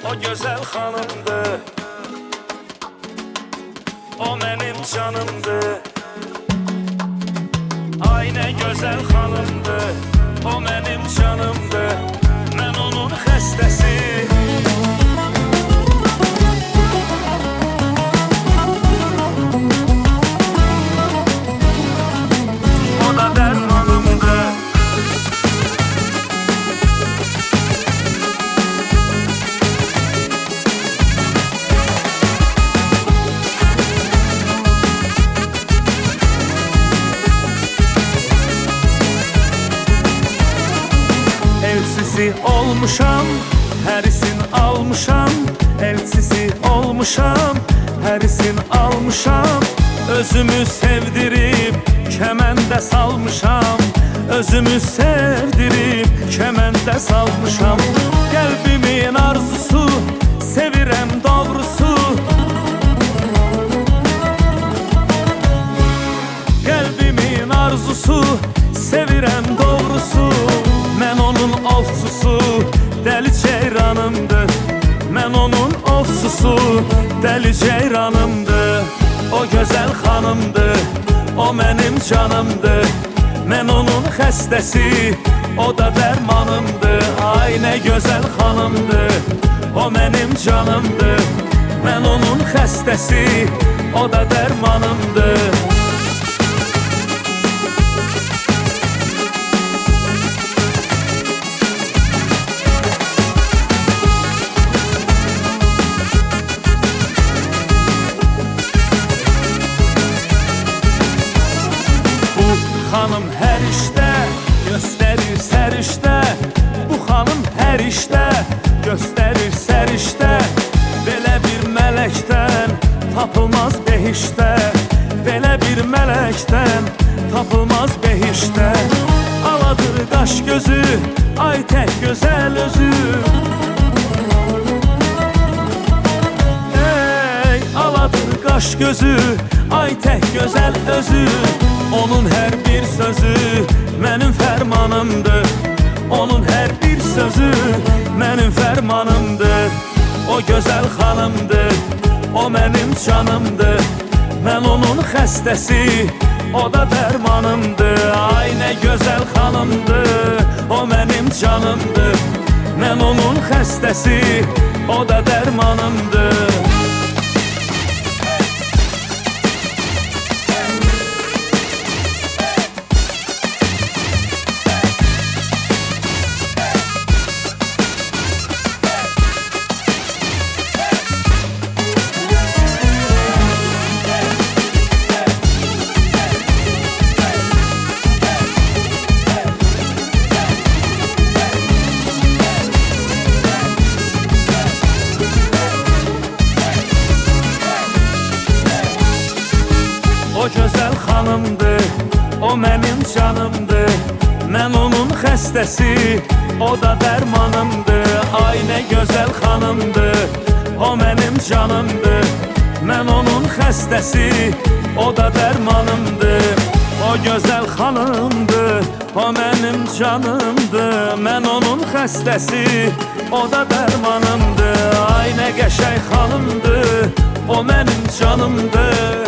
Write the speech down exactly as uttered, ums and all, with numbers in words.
o gözəl xanımdır, o mənim canımdır. Ay nə gözəl xanımdır, o mənim canımdır, mən onun xəstəsi. O da dərmanımdır. Elçisi olmuşam, hərisin almışam. Elçisi olmuşam, hərisin almışam. Özümü sevdirib, kəməndə salmışam. Özümü sevdirib, kəməndə salmışam. Qəlbimin arzusu, sevirəm doğrusu. Qəlbimin arzusu, sevirəm doğrusu. Mən onun ovçusu, dəli ceyranımdır. Mən onun ovçusu, dəli ceyranımdır. O gözəl xanımdır, o mənim canımdır. Mən onun xəstəsi, o da dərmanımdır. Ay nə gözəl xanımdır, o mənim canımdır. Mən onun xəstəsi, o da dərmanımdır. Xanım hər işdə göstərir sərişdə. Bu xanım hər işdə göstərir sərişdə. Belə bir mələkdən tapılmaz behişdə. Belə bir mələkdən tapılmaz behişdə. Aladır qaş gözü, ay tək gözəl özü. Ey, aladır qaş gözü, ay tək gözəl özü. Onun hər bir sözü mənim fərmanımdır. Onun hər bir sözü mənim fərmanımdır. O gözəl xanımdır, o mənim canımdır. Mən onun xəstəsi, o da dərmanımdır. Ay nə gözəl xanımdır, o mənim canımdır. Mən onun xəstəsi, o da dərmanımdır. O gözəl xanımdır, o mənim canımdır. Mən onun xəstəsi, o da dərmanımdır. Ay nə gözəl xanımdır, o mənim canımdır. Mən onun xəstəsi, o da dərmanımdır. O gözəl xanımdır, o mənim canımdır. Mən onun xəstəsi, o da dərmanımdır. Ay nə qəşəng xanımdır, o mənim canımdır.